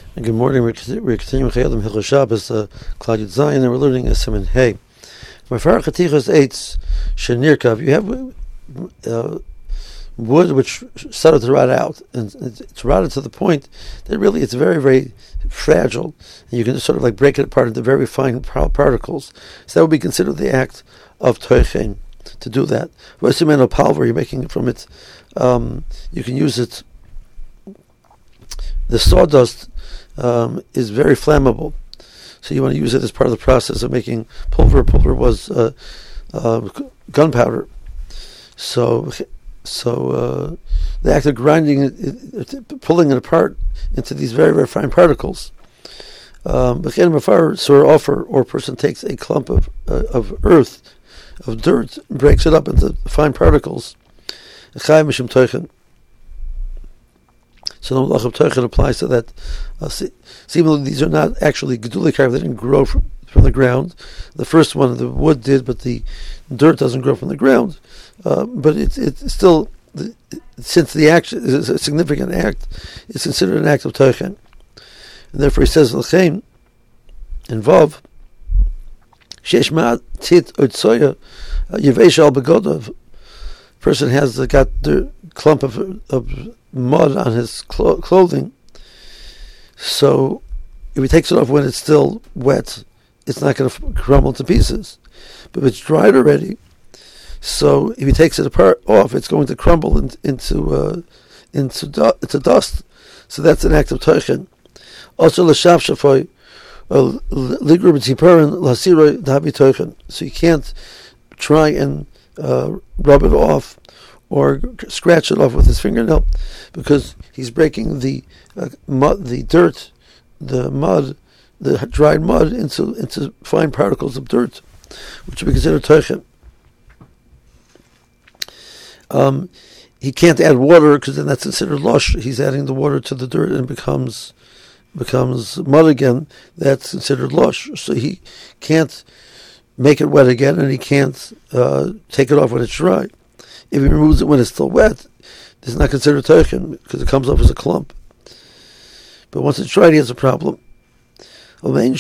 And good morning. We're continuing Chayadim Hilchos Shabbos, Klal Yud Zayin, and we're learning a Siman Hey. Mafar Chatichas Eitz Shenirkav. You have wood which started to rot out, and it's rotted to the point that really it's very, very fragile, and you can just sort of like break it apart into very fine particles. So that would be considered the act of Toichen to do that. V'osimeno palver, you're making it from it. You can use it. The sawdust is very flammable, so you want to use it as part of the process of making pulver. Pulver was gunpowder, so the act of grinding it, pulling it apart into these very, very fine particles. So offer, or a person takes a clump of earth, of dirt, and breaks it up into fine particles. So the Malach of Teichen applies to that. Seemingly, these are not actually Gedulei Karv. They didn't grow from the ground. The first one, the wood did, but the dirt doesn't grow from the ground. But it's still, since the action is a significant act, it's considered an act of Teichen. And therefore he says, L'chein, in Vav, Shesh ma'at tit oitzoya, Yevesh al begodav. Person has got the clump of mud on his clothing, so if he takes it off when it's still wet, it's not going to crumble to pieces. But if it's dried already, so if he takes it off, it's going to crumble into dust. So that's an act of teichen. Also, l'shav shafoy ligru b'tziparin l'hasiroi dahabi teichen. So you can't try and rub it off or scratch it off with his fingernail, because he's breaking the mud, the dirt, the mud, the dried mud into fine particles of dirt, which would be considered teichen. He can't add water, because then that's considered lush. He's adding the water to the dirt and it becomes mud again. That's considered lush. So he can't make it wet again, and he can't take it off when it's dry. If he removes it when it's still wet, it's not considered teichen, because it comes off as a clump. But once it's dried, he has a problem. So the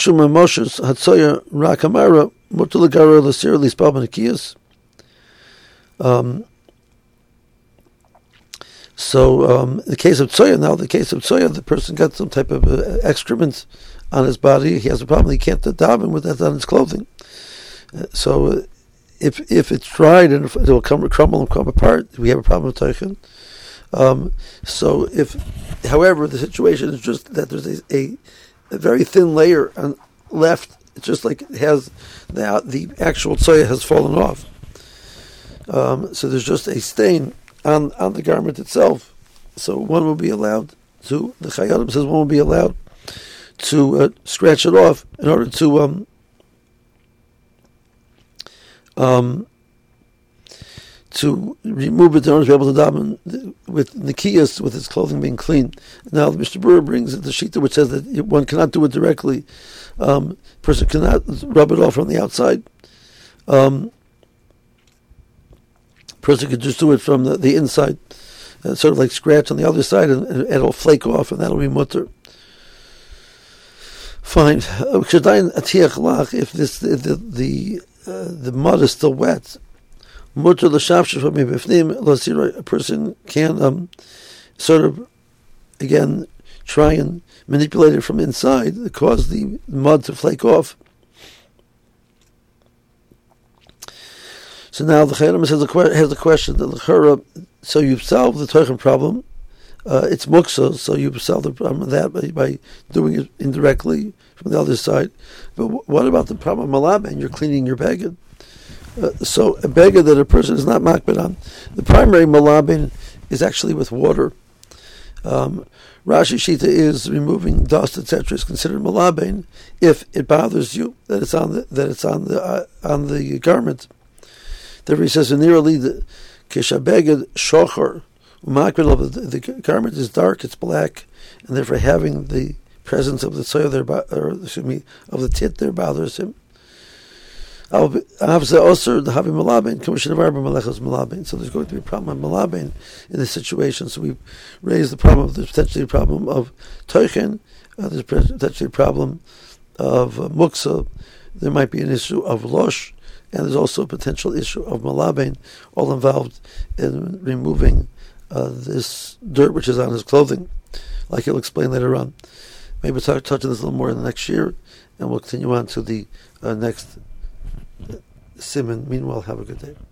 case of tzoya, the person got some type of excrement on his body. He has a problem. He can't daven with that on his clothing. So if it's dried and it will crumble and come apart, we have a problem with teichen. However, the situation is just that there's a very thin layer left. It's just like it has the actual tzoya has fallen off. So there's just a stain on the garment itself. So one will be allowed to, the Chayadim says one will be allowed to scratch it off in order to remove it in order to be able to daven with nikiyas, with his clothing being clean. Now the Mishnah Berurah brings the shita which says that one cannot do it directly. Person cannot rub it off from the outside. Person could just do it from the inside, sort of like scratch on the other side, and it'll flake off, and that'll be mutter. Fine. If the mud is still wet, a person can sort of, again, try and manipulate it from inside to cause the mud to flake off. So now the Chayyim has a question that so you've solved the teichen problem. It's muksa, so you've solved the problem of that by doing it indirectly from the other side. But what about the problem of malaben? You're cleaning your beged. So a beged that a person is not makbid on, the primary malaben is actually with water. Rashi Shita is removing dust, etc. is considered malaben if it bothers you that it's on the garment. Therefore he says, nearly the keshabeged shocher, the garment is dark, it's black, and therefore having the presence of the tzoya there, of the tit there bothers him. So there's going to be a problem of malabain in this situation. So we raised the problem of there's potentially a problem of toichen, there's potentially a problem of muksa, there might be an issue of losh, and there's also a potential issue of malabain, all involved in removing this dirt which is on his clothing, like he'll explain later on. Maybe we'll touch on this a little more in the next year, and we'll continue on to the next Simon. Meanwhile, have a good day.